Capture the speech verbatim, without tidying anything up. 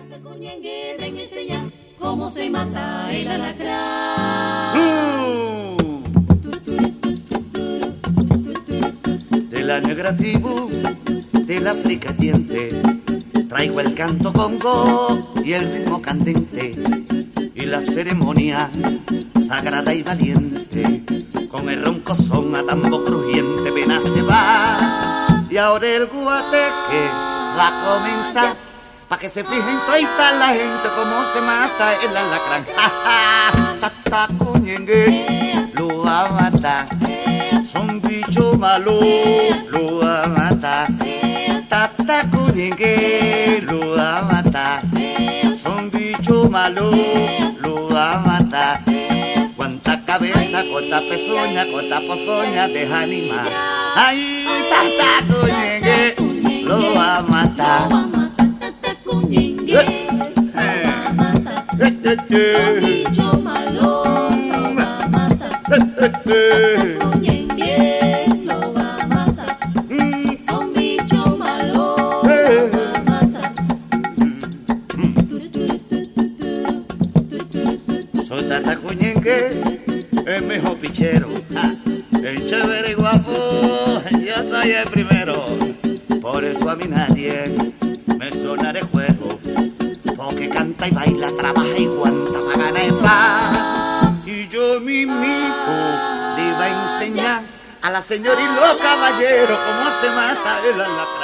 Cuñengue, ven a enseñar cómo se mata el alacrán. Uh, de la negra tribu del África diente, traigo el canto congo y el ritmo candente y la ceremonia sagrada y valiente, con el ronco son a tambo crujiente, pena se va y ahora el guateque va a comenzar, pa' que se fijen toda la gente cómo se mata el alacrán. Ja, ja, tata cuñengue, lo va a matar, son bicho malo, lo va a matar. Tata cuñengue, lo va a matar, son bicho malo, lo va a matar. Cuánta cabeza, cuánta pezuña, cuánta pozoña deja animar. Ay, tata cuñengue, lo va a matar. Cuñengue, lo va a matar. Un bicho malo lo va a matar. Cuñengue, lo va a matar. Son bicho malo lo va a matar. Soy Tata Cuñengue, el mejor pichero, ah, el chévere y guapo, yo soy el primero. Por eso a mí nadie me suena de juego, porque canta y baila, trabaja y aguanta para ganar el pan. Y yo mismito le iba a enseñar a la señora y los caballeros cómo se mata el alacrán.